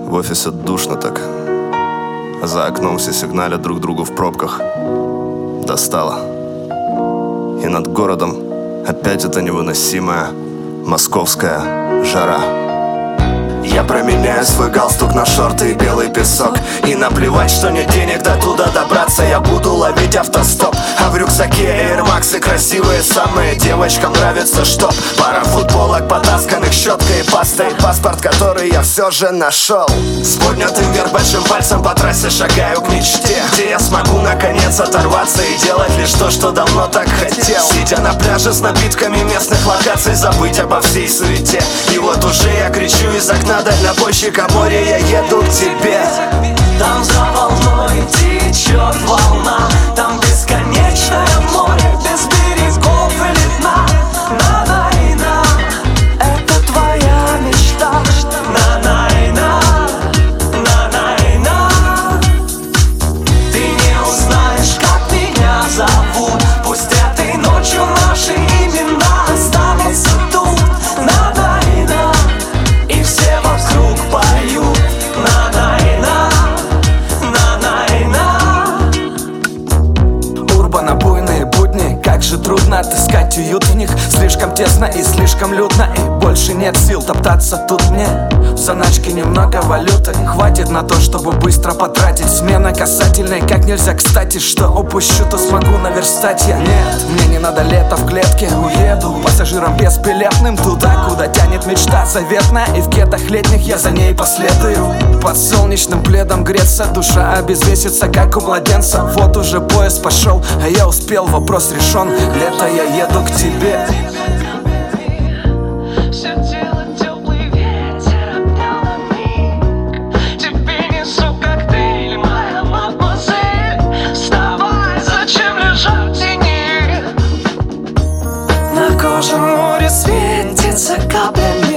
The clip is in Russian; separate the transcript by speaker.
Speaker 1: В офисе душно так. За окном все сигналят друг другу в пробках. Достало. И над городом опять эта невыносимая московская жара. Я променяю свой галстук на шорты и белый песок. И наплевать, что нет денег до туда добраться. Я буду ловить автостоп. А в рюкзаке Air Max и красивые самые. Девочкам нравится штоп. Пара футболок, потасканных щеткой и пастой. Паспорт, который я все же нашел. С поднятым вверх большим пальцем по трассе шагаю к мечте, где я смогу наконец оторваться и делать лишь то, что давно так хотел. Сидя на пляже с напитками местных локаций, забыть обо всей суете. И вот уже я кричу из окна дальнобойщика: море, я еду к тебе.
Speaker 2: Там за волной течет волна, там бесконечное море, без берегов или дна. На-на-и-на, это твоя мечта. На-на-и-на, на-на-и-на. Ты не узнаешь, как меня зовут. Пусть этой ночью наши имена останутся тут. На-на-и-на, и все вокруг поют. На-на-и-на, на-на-и-на.
Speaker 3: Урбано-буйные будни, как же трудно отыскать уют в них. Слишком тесно и слишком людно, и больше нет сил топтаться тут мне. В заначке немного валюты, хватит на то, чтобы быстро потратить. Смена касательной как нельзя кстати. Что упущу, то смогу наверстать я. Нет, мне не надо лето в клетке. Уеду пассажиром бесбилетным туда, куда тянет мечта заветная. И в кетах летних я за ней последую. Под солнечным пледом греться, душа обезвесится, как у младенца. Вот уже поезд пошел, а я успел, вопрос решен. Лето, я еду к тебе.
Speaker 2: Все тело теплый ветер обнял на миг. Тебе несу коктейль, моя мадемуазель. Вставай, зачем лежать в тени? На коже море светится каплями.